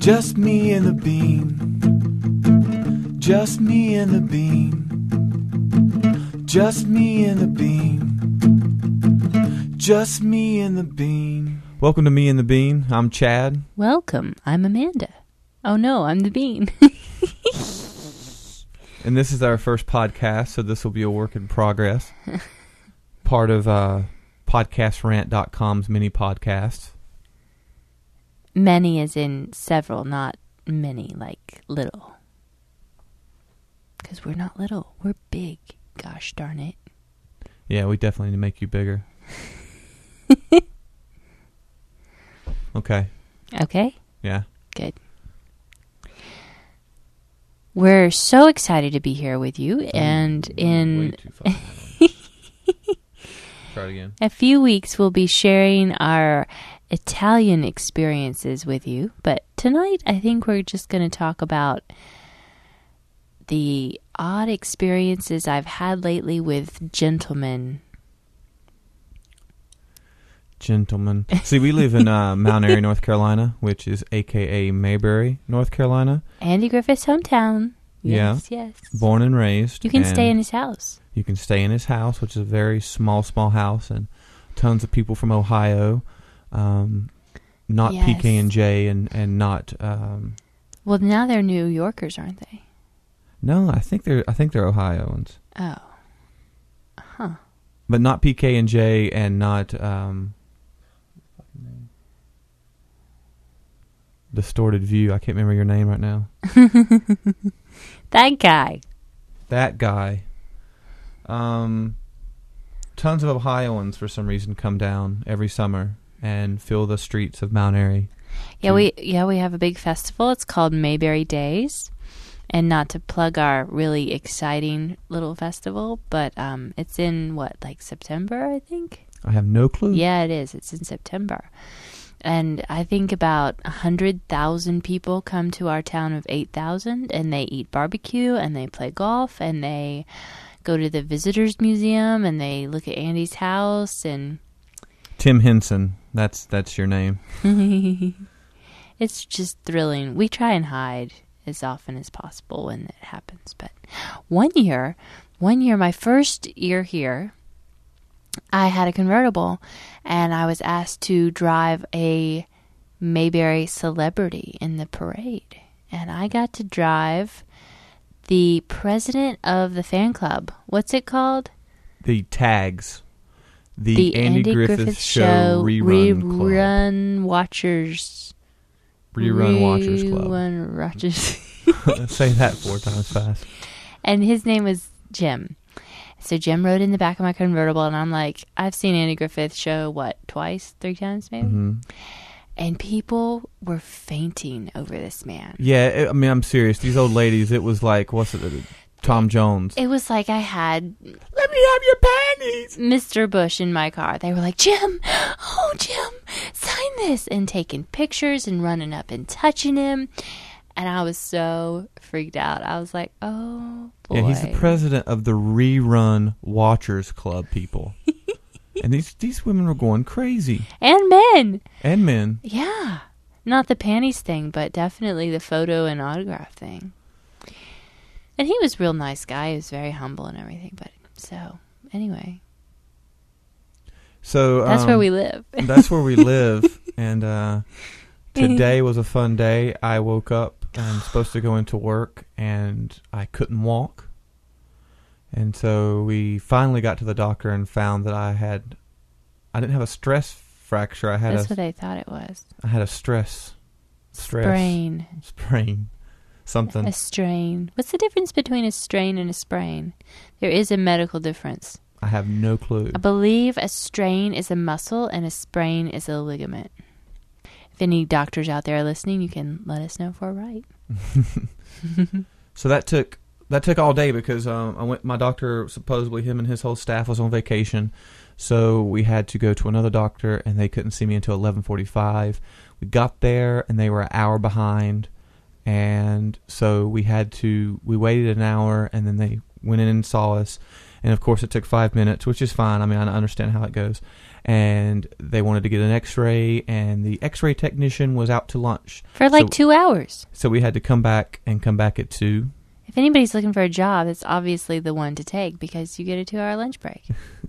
Just me and the bean. Just me and the bean. Just me and the bean. Just me and the bean. Welcome to Me and the Bean. I'm Chad. Welcome. I'm Amanda. Oh no, I'm the bean. And this is our first podcast, so this will be a work in progress. Part of podcastrant.com's mini podcast. Many as in several, not many, like little. Because we're not little. We're big. Gosh darn it. Yeah, we definitely need to make you bigger. Okay. Okay? Yeah. Good. We're so excited to be here with you, and in Way too far. Try it again. a few weeks we'll be sharing our Italian experiences with you. But tonight I think we're just going to talk about the odd experiences I've had lately with gentlemen. Gentlemen. See, we live in Mount Airy, North Carolina, which is a.k.a. Mayberry, North Carolina. Andy Griffith's hometown. Yes, Yeah. yes. Born and raised. You can and stay in his house. You can stay in his house, which is a very small house, and tons of people from Ohio. Not Yes. PK&J and not... Well, now they're New Yorkers, aren't they? no, I think they're Ohioans. Oh. Huh. But not PK&J and not... Distorted View. I can't remember your name right now. That guy. That guy. Tons of Ohioans for some reason come down every summer and fill the streets of Mount Airy. Yeah, we have a big festival. It's called Mayberry Days. And not to plug our really exciting little festival, but it's in September, I think? I have no clue. Yeah, it is. It's in September. And I think about 100,000 people come to our town of 8,000, and they eat barbecue, and they play golf, and they go to the Visitors Museum, and they look at Andy's house, and... Tim Henson. That's your name. It's just thrilling. We try and hide as often as possible when it happens. But one year, my first year here, I had a convertible, and I was asked to drive a Mayberry celebrity in the parade. And I got to drive the president of the fan club. What's it called? The Tags. The Andy Griffith Show Rerun Watchers. Rerun Watchers Club. Rerun Watchers. Say that 4 times fast. And his name was Jim. So Jim rode in the back of my convertible, and I'm like, I've seen Andy Griffith Show, twice, 3 times maybe? Mm-hmm. And people were fainting over this man. Yeah, I'm serious. These old ladies, it was like, what's it, Tom Jones. It was like I had... Let me have your panties! Mr. Bush in my car. They were like, Jim, sign this. And taking pictures and running up and touching him. And I was so freaked out. I was like, oh, boy. Yeah, he's the president of the Rerun Watchers Club, people. And these women were going crazy. And men. And men. Yeah. Not the panties thing, but definitely the photo and autograph thing. And he was a real nice guy. He was very humble and everything. But so, anyway. So that's where we live. That's where we live. And today was a fun day. I woke up and supposed to go into work, and I couldn't walk. And so we finally got to the doctor and found that I didn't have a stress fracture. That's what I thought it was. I had a stress. Sprain. Something. A strain. What's the difference between a strain and a sprain? There is a medical difference. I have no clue. I believe a strain is a muscle and a sprain is a ligament. If any doctors out there are listening, you can let us know if we're right. So that took all day because my doctor, supposedly him and his whole staff was on vacation. So we had to go to another doctor, and they couldn't see me until 11:45. We got there, and they were an hour behind. And so we waited an hour, and then they went in and saw us. And, of course, it took 5 minutes, which is fine. I mean, I understand how it goes. and they wanted to get an X-ray, and the X-ray technician was out to lunch. For like 2 hours. So we had to come back at 2. If anybody's looking for a job, it's obviously the one to take because you get a 2-hour lunch break.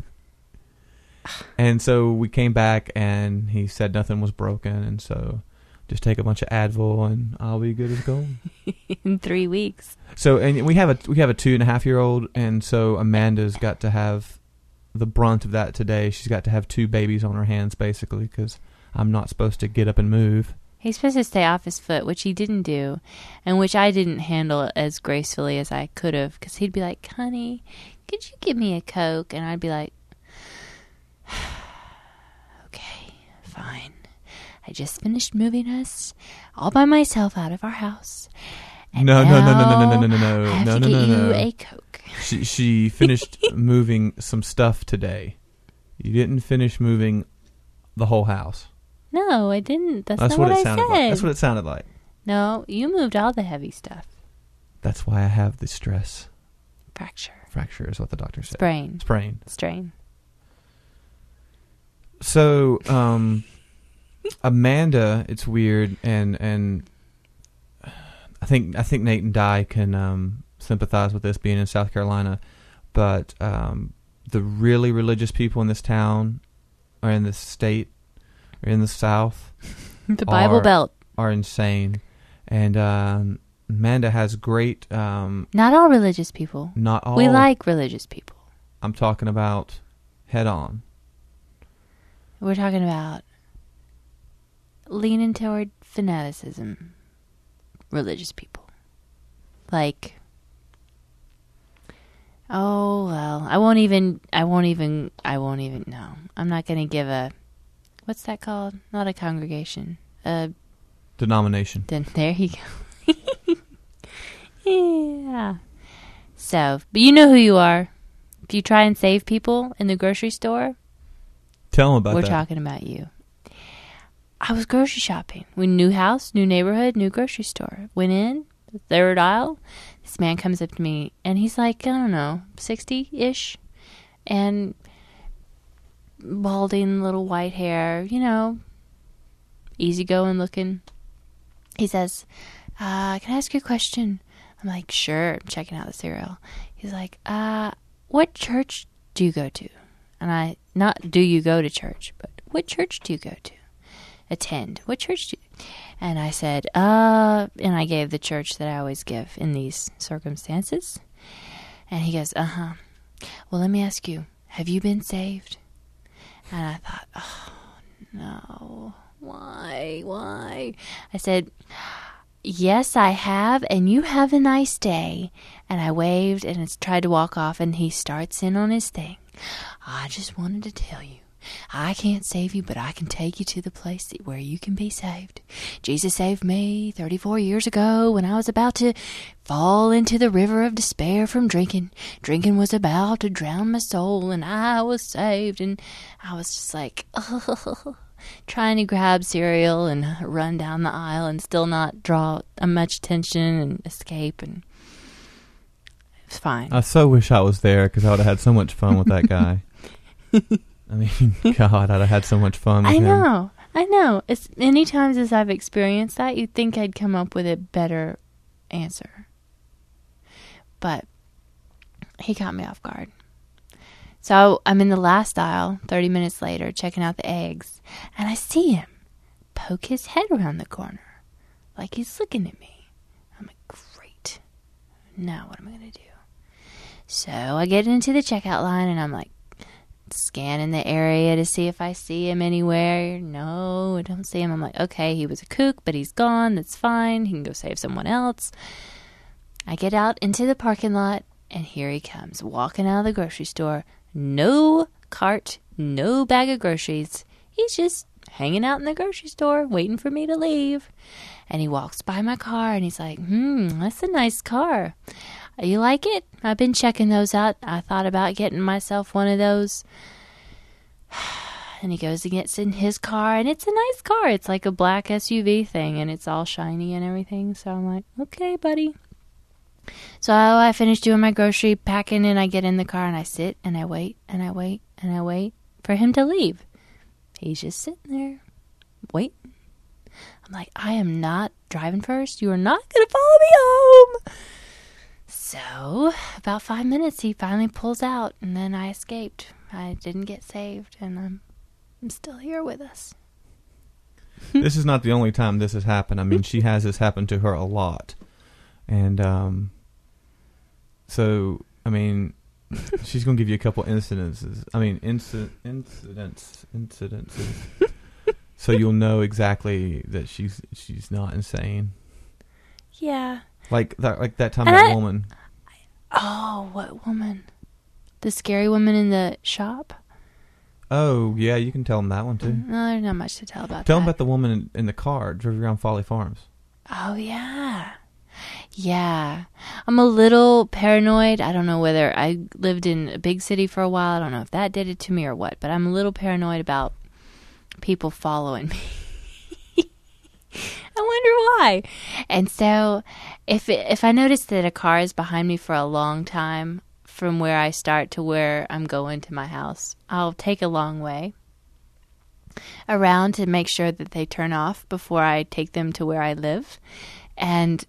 And so we came back, and he said nothing was broken, and so just take a bunch of Advil, and I'll be good as gold. In 3 weeks. So, and we have a 2.5-year-old, and so Amanda's got to have the brunt of that today. She's got to have 2 babies on her hands, basically, because I'm not supposed to get up and move. He's supposed to stay off his foot, which he didn't do, and which I didn't handle as gracefully as I could have, because he'd be like, honey, could you give me a Coke? And I'd be like, okay, fine. I just finished moving us all by myself out of our house. And No. I have to get you a Coke. She finished moving some stuff today. You didn't finish moving the whole house. No, I didn't. That's not what what it I sounded said. like. That's what it sounded like. No, you moved all the heavy stuff. That's why I have the stress. Fracture is what the doctor said. Sprain. Strain. So, Amanda, it's weird, and I think Nate and Di can sympathize with this, being in South Carolina, but the really religious people in this town, or in this state, or in the South, The Bible Belt are insane, and Amanda has great. Not all religious people. Not all. We like religious people. I'm talking about head on. We're talking about leaning toward fanaticism. Religious people. Like, oh, well, I won't even, no. I'm not going to give a, what's that called? Not a congregation. Denomination. Then there you go. Yeah. So, but you know who you are. If you try and save people in the grocery store, tell them about we're that. talking about you. I was grocery shopping. New house, new neighborhood, new grocery store. Went in, the third aisle. This man comes up to me, and he's like, I don't know, 60-ish, and balding, little white hair, easygoing looking. He says, can I ask you a question? I'm like, sure. I'm checking out the cereal. He's like, what church do you go to? And not do you go to church, but what church do you go to? Attend. What church do you? And I said, and I gave the church that I always give in these circumstances. And he goes, well, let me ask you, have you been saved? And I thought, oh, no. Why? I said, yes, I have, and you have a nice day. And I waved and tried to walk off, and he starts in on his thing. I just wanted to tell you, I can't save you, but I can take you to the place where you can be saved. Jesus saved me 34 years ago when I was about to fall into the river of despair from drinking. Drinking was about to drown my soul, and I was saved. And I was just like, trying to grab cereal and run down the aisle and still not draw much attention and escape. And it was fine. I so wish I was there, because I would have had so much fun with that guy. I mean, God, I'd have had so much fun with him. I know. As many times as I've experienced that, you'd think I'd come up with a better answer. But he caught me off guard. So I'm in the last aisle, 30 minutes later, checking out the eggs, and I see him poke his head around the corner, like he's looking at me. I'm like, great. Now what am I going to do? So I get into the checkout line, and I'm like, scanning the area to see if I see him anywhere. No, I don't see him. I'm like, okay, he was a kook, but he's gone. That's fine. He can go save someone else. I get out into the parking lot, and here he comes, walking out of the grocery store. No cart, no bag of groceries. He's just hanging out in the grocery store, waiting for me to leave. And he walks by my car, and he's like, that's a nice car. You like it? I've been checking those out. I thought about getting myself one of those. And he goes and gets in his car, and it's a nice car. It's like a black SUV thing, and it's all shiny and everything. So I'm like, okay, buddy. So I finish doing my grocery packing, and I get in the car, and I sit, and I wait, and I wait, and I wait for him to leave. He's just sitting there, waiting. I'm like, I am not driving first. You are not going to follow me home. So, about 5 minutes, he finally pulls out, and then I escaped. I didn't get saved, and I'm still here with us. This is not the only time this has happened. I mean, she has this happen to her a lot. And so, I mean, she's going to give you a couple incidences. I mean, incidences. So you'll know exactly that she's not insane. Yeah. Like that time that woman. Oh, what woman? The scary woman in the shop? Oh, yeah, you can tell them that one, too. No, there's not much to tell about Tell that. them about the woman in the car driving around Folly Farms. Oh, yeah. Yeah. I'm a little paranoid. I don't know whether I lived in a big city for a while. I don't know if that did it to me or what, but I'm a little paranoid about people following me. I wonder why. And so if I notice that a car is behind me for a long time from where I start to where I'm going to my house, I'll take a long way around to make sure that they turn off before I take them to where I live. And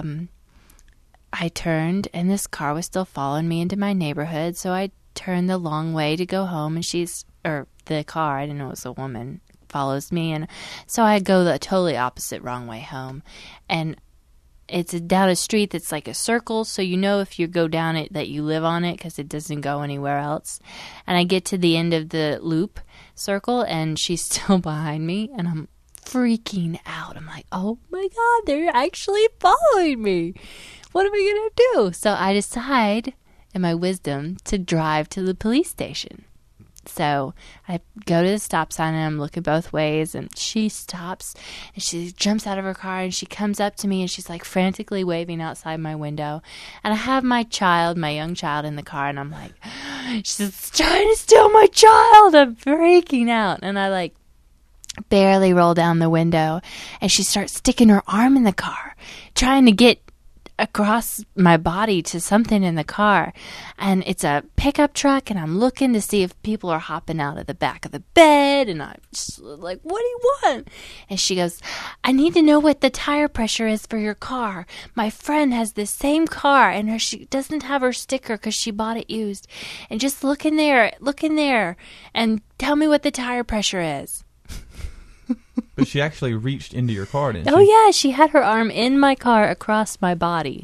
I turned, and this car was still following me into my neighborhood, so I turned the long way to go home, and the car, I didn't know it was a woman, follows me, and so I go the totally opposite wrong way home. And it's down a street that's like a circle, so you know if you go down it that you live on it because it doesn't go anywhere else. And I get to the end of the loop circle, and she's still behind me, and I'm freaking out. I'm like, oh my God, they're actually following me. What am I going to do? So I decide, in my wisdom, to drive to the police station. So I go to the stop sign, and I'm looking both ways, and she stops, and she jumps out of her car, and she comes up to me, and she's like frantically waving outside my window. And I have my young child in the car, and I'm like, she's trying to steal my child. I'm freaking out. And I like barely roll down the window, and she starts sticking her arm in the car, trying to get across my body to something in the car. And it's a pickup truck, and I'm looking to see if people are hopping out of the back of the bed, and I'm just like, what do you want? And she goes, I need to know what the tire pressure is for your car. My friend has this same car, and she doesn't have her sticker because she bought it used. And just look in there, and tell me what the tire pressure is. But she actually reached into your car, didn't she? Oh, yeah. She had her arm in my car across my body.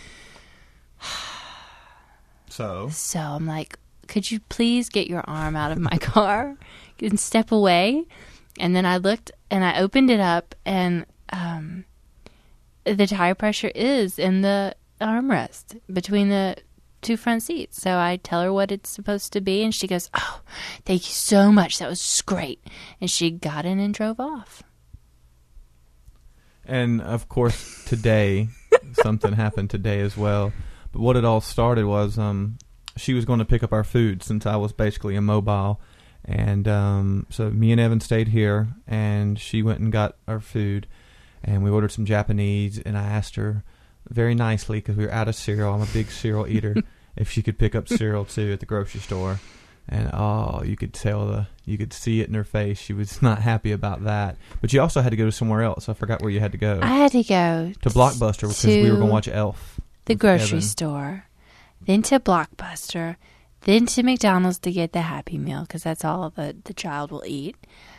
So I'm like, could you please get your arm out of my car and step away? And then I looked, and I opened it up, and the tire pressure is in the armrest between the two front seats. So I tell her what it's supposed to be, and she goes, oh, thank you so much. That was great. And she got in and drove off. And, of course, today, something happened today as well. But what it all started was she was going to pick up our food since I was basically immobile. And so me and Evan stayed here, and she went and got our food. And we ordered some Japanese, and I asked her very nicely, because we were out of cereal. I'm a big cereal eater. If she could pick up cereal too at the grocery store, and you could see it in her face. She was not happy about that. But you also had to go to somewhere else. I forgot where you had to go. I had to go to Blockbuster because we were going to watch Elf. The grocery store, then to Blockbuster, then to McDonald's to get the Happy Meal because that's all the child will eat.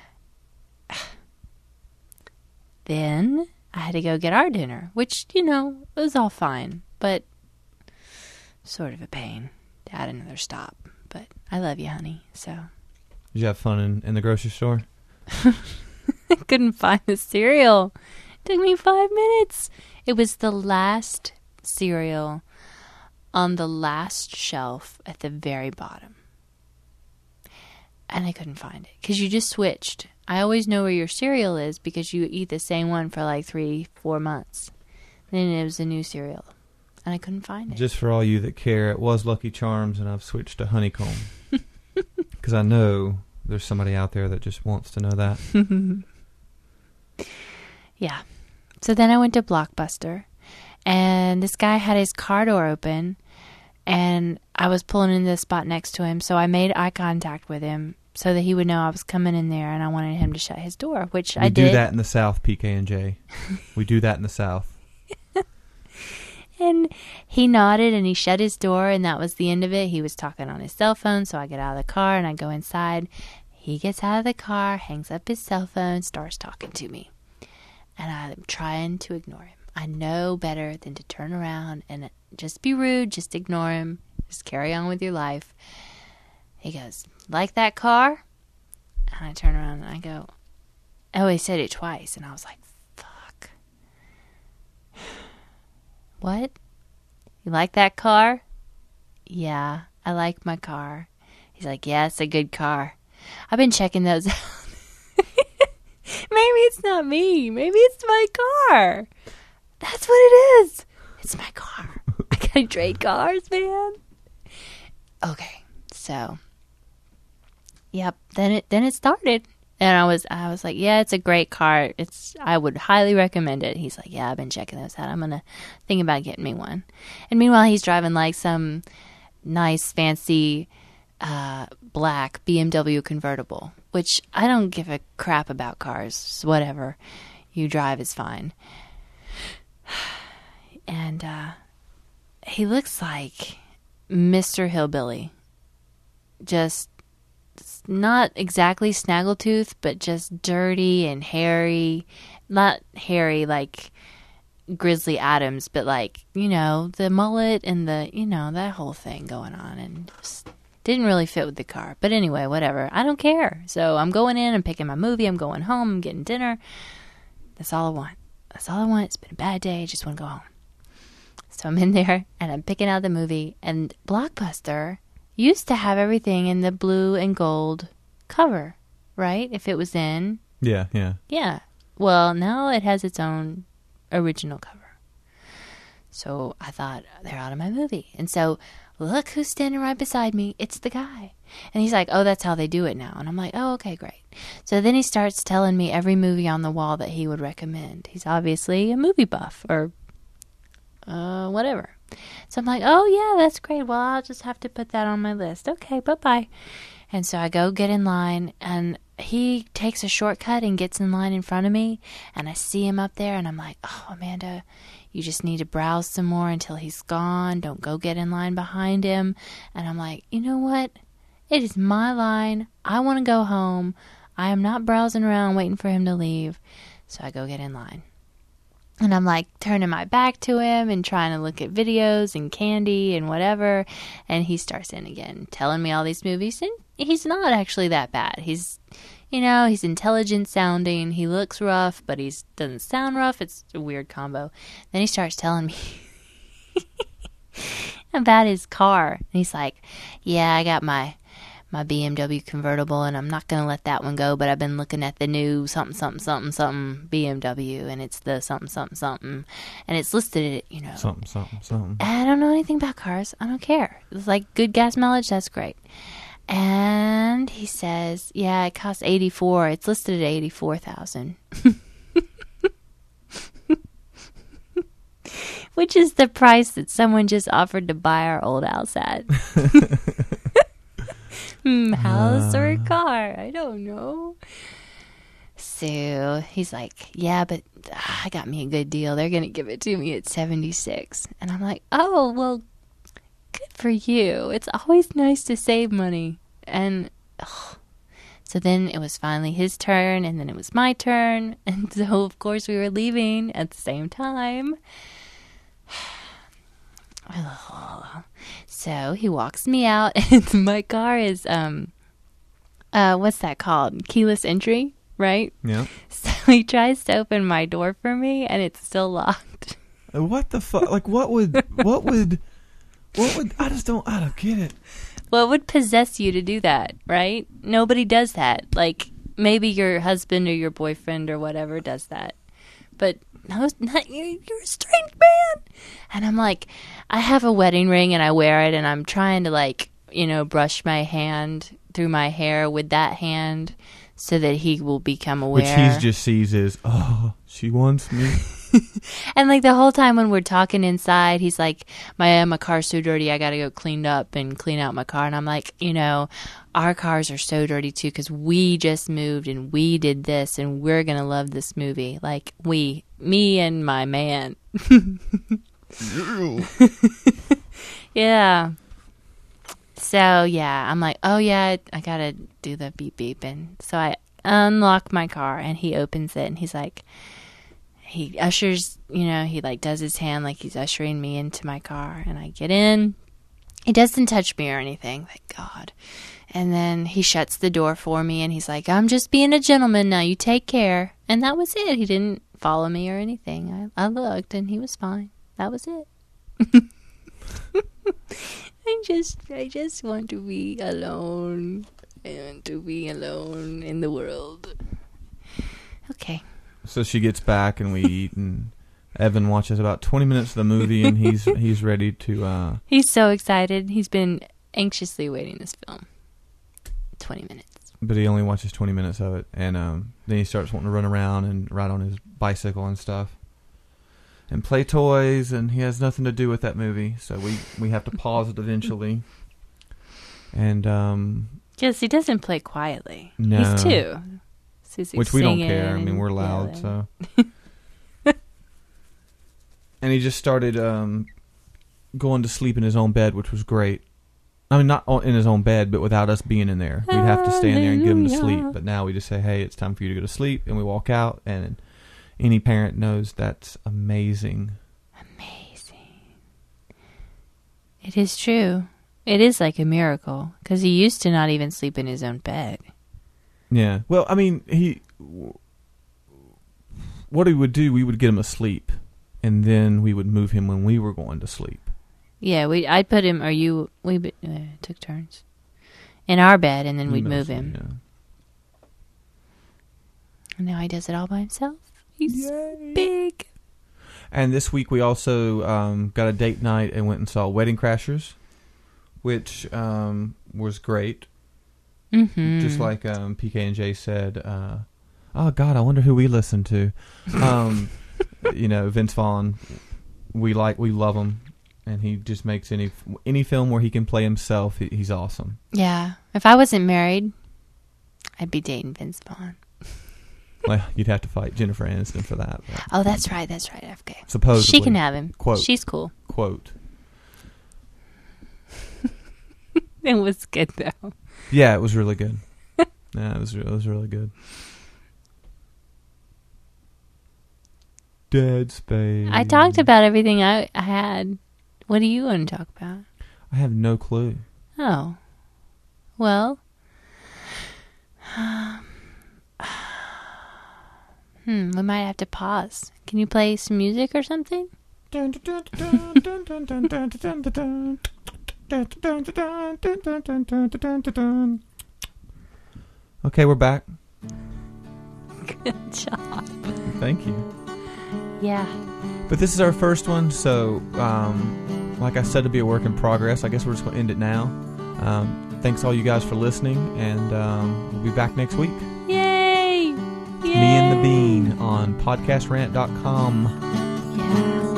Then I had to go get our dinner, which, was all fine, but sort of a pain to add another stop. But I love you, honey, so. Did you have fun in the grocery store? I couldn't find the cereal. It took me 5 minutes. It was the last cereal on the last shelf at the very bottom. And I couldn't find it because you just switched. I always know where your cereal is because you eat the same one for like 3-4 months. Then it was a new cereal, and I couldn't find it. Just for all you that care, it was Lucky Charms, and I've switched to Honeycomb because I know there's somebody out there that just wants to know that. Yeah. So then I went to Blockbuster, and this guy had his car door open, and I was pulling into the spot next to him, so I made eye contact with him so that he would know I was coming in there, and I wanted him to shut his door, which I We did. do that in the South, PK&J. We do that in the South. And he nodded and he shut his door, and that was the end of it. He was talking on his cell phone, so I get out of the car and I go inside. He gets out of the car, hangs up his cell phone, starts talking to me. And I'm trying to ignore him. I know better than to turn around and just be rude, just ignore him, just carry on with your life. He goes, like that car? And I turn around and I go, oh, he said it twice. And I was like, fuck. What? You like that car? Yeah, I like my car. He's like, yeah, it's a good car. I've been checking those out. Maybe it's not me. Maybe it's my car. That's what it is. It's my car. I gotta trade cars, man. Okay, so yep. Then it started, and I was like, yeah, it's a great car. I would highly recommend it. He's like, yeah, I've been checking those out. I'm gonna think about getting me one. And meanwhile, he's driving like some nice, fancy, black BMW convertible, which I don't give a crap about cars. Whatever you drive is fine. And he looks like Mr. Hillbilly. Just not exactly snaggletooth, but just dirty and hairy. Not hairy like Grizzly Adams, but like, the mullet and that whole thing going on. And just didn't really fit with the car. But anyway, whatever. I don't care. So I'm going in, I'm picking my movie, I'm going home, I'm getting dinner. That's all I want. That's all I want. It's been a bad day. I just want to go home. So I'm in there, and I'm picking out the movie. And Blockbuster used to have everything in the blue and gold cover, right? If it was in. Yeah. Yeah. Well, now it has its own original cover. So I thought, they're out of my movie. And so, look who's standing right beside me. It's the guy. And he's like, oh, that's how they do it now. And I'm like, oh, okay, great. So then he starts telling me every movie on the wall that he would recommend. He's obviously a movie buff or whatever. So I'm like, oh, yeah, that's great. Well, I'll just have to put that on my list. Okay, bye-bye. And so I go get in line, and he takes a shortcut and gets in line in front of me, and I see him up there, and I'm like, oh, Amanda, you just need to browse some more until he's gone. Don't go get in line behind him. And I'm like, you know what? It is my line. I want to go home. I am not browsing around waiting for him to leave. So I go get in line. And I'm like turning my back to him and trying to look at videos and candy and whatever. And he starts in again, telling me all these movies. And he's not actually that bad. He's intelligent sounding. He looks rough, but he doesn't sound rough. It's a weird combo. Then he starts telling me about his car. And he's like, yeah, I got my BMW convertible, and I'm not going to let that one go, but I've been looking at the new something BMW, and it's the something, and it's listed at, Something. I don't know anything about cars. I don't care. It's like good gas mileage. That's great. And he says, yeah, it costs $84,000. It's listed at $84,000. Which is the price that someone just offered to buy our old house at. House or car? I don't know. So he's like, yeah, but I got me a good deal. They're going to give it to me at $76,000. And I'm like, oh, well, good for you. It's always nice to save money. And so then it was finally his turn, and then it was my turn. And so, of course, we were leaving at the same time. So he walks me out, and my car is, what's that called? Keyless entry, right? Yeah. So he tries to open my door for me, and it's still locked. What the fuck? Like, what would, I don't get it. What would possess you to do that, right? Nobody does that. Like, maybe your husband or your boyfriend or whatever does that. But no, not you. You're a strange man. And I'm like, I have a wedding ring and I wear it, and I'm trying to brush my hand through my hair with that hand so that he will become aware. Which he just sees as, oh, she wants me. And like the whole time when we're talking inside, he's like, my car's so dirty, I gotta go clean up and clean out my car. And I'm like, our cars are so dirty too, because we just moved and we did this and we're gonna love this movie. Like me and my man. Yeah. So yeah, I'm like, oh yeah, I gotta do the beep beep. And so I unlock my car and he opens it and he's like, he ushers, he like does his hand like he's ushering me into my car, and I get in. He doesn't touch me or anything, thank God. And then he shuts the door for me and he's like, I'm just being a gentleman now, you take care. And that was it. He didn't follow me or anything. I looked and he was fine. That was it. I just want to be alone. I want to be alone in the world. Okay. So she gets back and we eat, and Evan watches about 20 minutes of the movie, and he's ready to... He's so excited. He's been anxiously waiting this film. 20 minutes. But he only watches 20 minutes of it, and then he starts wanting to run around and ride on his bicycle and stuff. And play toys, and he has nothing to do with that movie, so we have to pause it eventually. And yes, he doesn't play quietly. No. He's 2. So he's which we don't care. I mean, we're loud, so. And he just started going to sleep in his own bed, which was great. I mean, not in his own bed, but without us being in there. We'd have to stay in there and get him to sleep. But now we just say, hey, it's time for you to go to sleep, and we walk out, and any parent knows that's amazing. Amazing. It is true. It is like a miracle, because he used to not even sleep in his own bed. Yeah. Well, I mean, what he would do, we would get him asleep, and then we would move him when we were going to sleep. Yeah, I'd put him, we took turns in our bed, and then we'd move him. Yeah. And now he does it all by himself. He's big. And this week we also got a date night and went and saw Wedding Crashers, which was great. Mm-hmm. Just like PK and J said, oh God, I wonder who we listen to. Vince Vaughn, we love him, and he just makes any film where he can play himself. He's awesome. Yeah, if I wasn't married, I'd be dating Vince Vaughn. Well, you'd have to fight Jennifer Aniston for that. But. Oh, that's right. Okay. Supposedly. She can have him. Quote. She's cool. Quote. It was good, though. Yeah, it was really good. Yeah, it was really good. Dead Space. I talked about everything I had. What do you want to talk about? I have no clue. Oh. Well. We might have to pause. Can you play some music or something? Okay, we're back. Good job. Thank you. Yeah. But this is our first one, so like I said, to be a work in progress. I guess we're just going to end it now. Thanks all you guys for listening, and we'll be back next week. Yay! Me and the Bean on podcastrant.com. Yeah.